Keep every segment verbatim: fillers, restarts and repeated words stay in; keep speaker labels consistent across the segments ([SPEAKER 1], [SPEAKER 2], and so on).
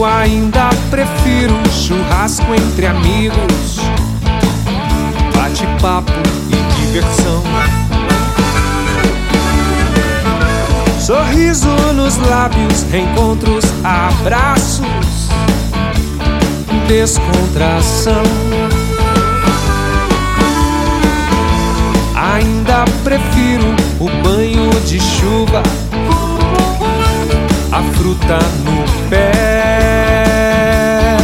[SPEAKER 1] Eu ainda prefiro churrasco entre amigos, bate-papo e diversão, sorriso nos lábios, reencontros, abraços, descontração. Ainda prefiro o banho de chuva, a fruta no pé,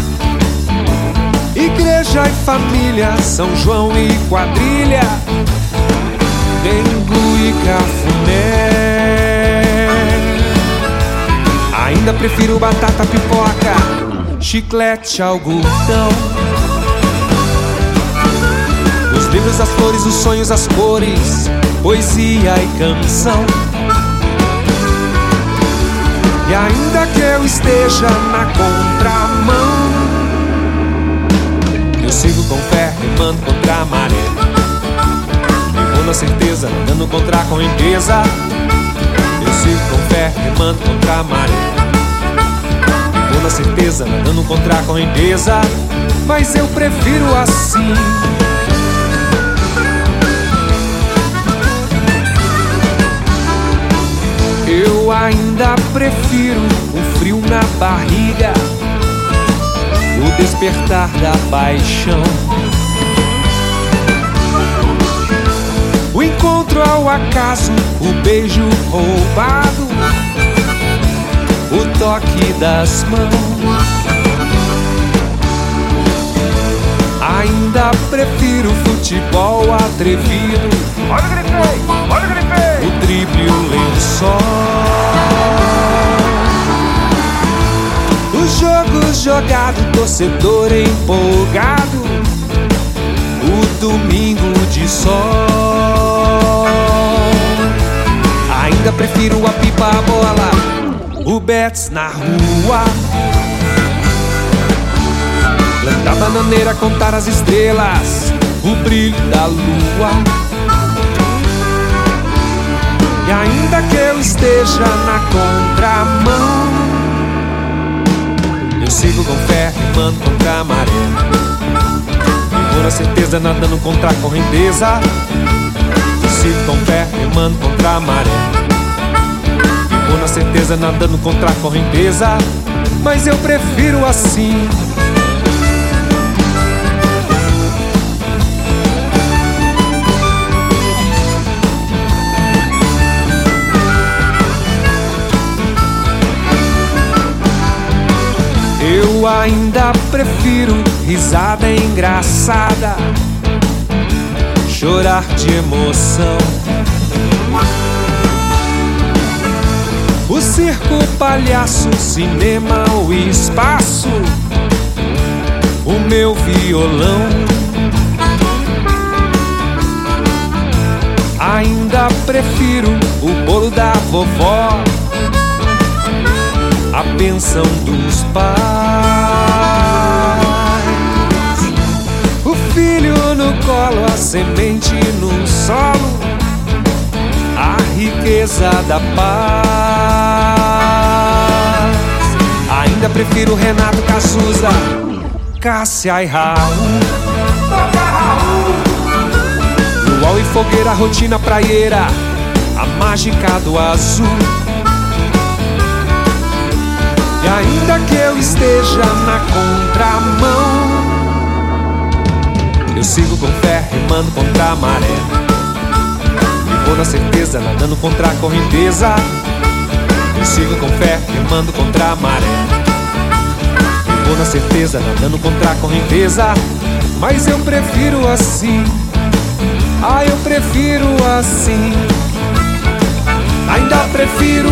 [SPEAKER 1] igreja e família, São João e quadrilha, dengo e cafuné. Ainda prefiro batata, pipoca, chiclete, algodão, os livros, as flores, os sonhos, as cores, poesia e canção. E ainda que eu esteja na contramão, eu sigo com fé, remando contra a maré, e vou na certeza, nadando contra a correnteza. Eu sigo com fé, remando contra a maré, e vou na certeza, nadando contra a correnteza. Mas eu prefiro assim. Eu ainda prefiro o frio na barriga, o despertar da paixão, o encontro ao acaso, o beijo roubado, o toque das mãos. Ainda prefiro futebol atrevido, olha o grifei, olha o grifei, o drible, o lençol, o jogo jogado, torcedor empolgado, o domingo de sol. Ainda prefiro a pipa, a bola, o bets na rua, plantar bananeira, contar as estrelas, o brilho da lua. E ainda que eu esteja na contramão, eu sigo com fé, remando contra a maré, e vou na certeza, nadando contra a correnteza. Eu sigo com fé, remando contra a maré, e vou na certeza, nadando contra a correnteza. Mas eu prefiro assim. Eu ainda prefiro risada engraçada, chorar de emoção, o circo, o palhaço, o cinema, o espaço, o meu violão. Ainda prefiro o bolo da vovó, a pensão dos pais, o filho no colo, a semente no solo, a riqueza da paz. Ainda prefiro Renato, Cazuza, Cássia e Raul, luau e fogueira, rotina praieira, a mágica do azul. E ainda que eu esteja na contramão, eu sigo com fé, remando contra a maré, e vou na certeza, nadando contra a correnteza. Eu sigo com fé, remando contra a maré, e vou na certeza, nadando contra a correnteza. Mas eu prefiro assim. Ah, eu prefiro assim. Ainda prefiro